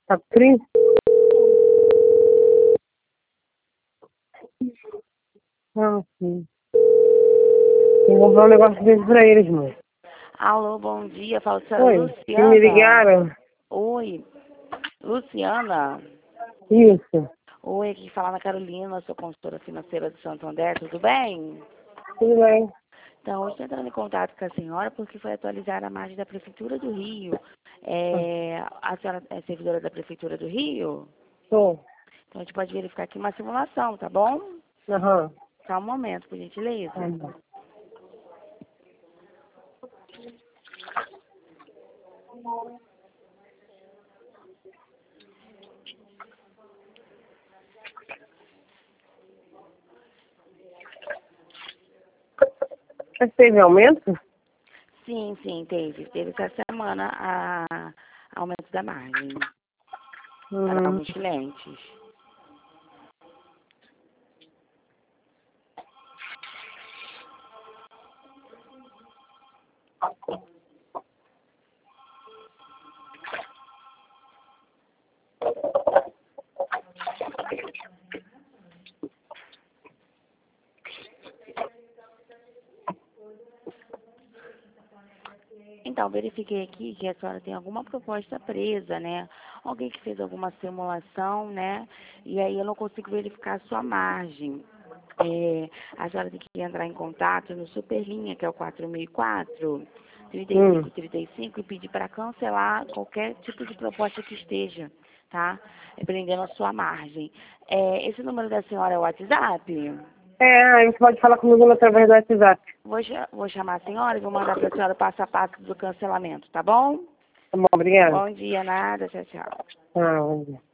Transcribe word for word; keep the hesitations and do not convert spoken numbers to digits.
Atriz? Ah, sim. Tem que comprar um negócio desse pra eles, mãe. Alô, bom dia. Fala com a Oi, que me Luciana. ligaram? Oi, Luciana. Isso. Oi, aqui fala na Carolina, sou consultora financeira do Santo André, tudo bem? Tudo bem. Então, hoje estou entrando em contato com a senhora porque foi atualizar a margem da Prefeitura do Rio. Ah, É, a senhora é servidora da Prefeitura do Rio? Sou. Então, a gente pode verificar aqui uma simulação, tá bom? Aham. Só um momento, por gentileza. Tá bom. Mas teve aumento? Sim, sim, teve. Teve essa semana a aumento da margem para Hum. alguns clientes. Então, verifiquei aqui que a senhora tem alguma proposta presa, né? Alguém que fez alguma simulação, né? E aí eu não consigo verificar a sua margem. É, a senhora tem que entrar em contato no Superlinha, que é o quatro mil e quatro, trinta e Hum. cinco trinta e cinco, e pedir para cancelar qualquer tipo de proposta que esteja, tá? É, prendendo a sua margem. É, esse número da senhora é o WhatsApp? É, aí você pode falar comigo através do WhatsApp. Vou, cha- vou chamar a senhora e vou mandar para a senhora o passo a passo do cancelamento, tá bom? Tá bom, obrigada. Bom dia, nada, tchau, tchau. Ah, bom dia.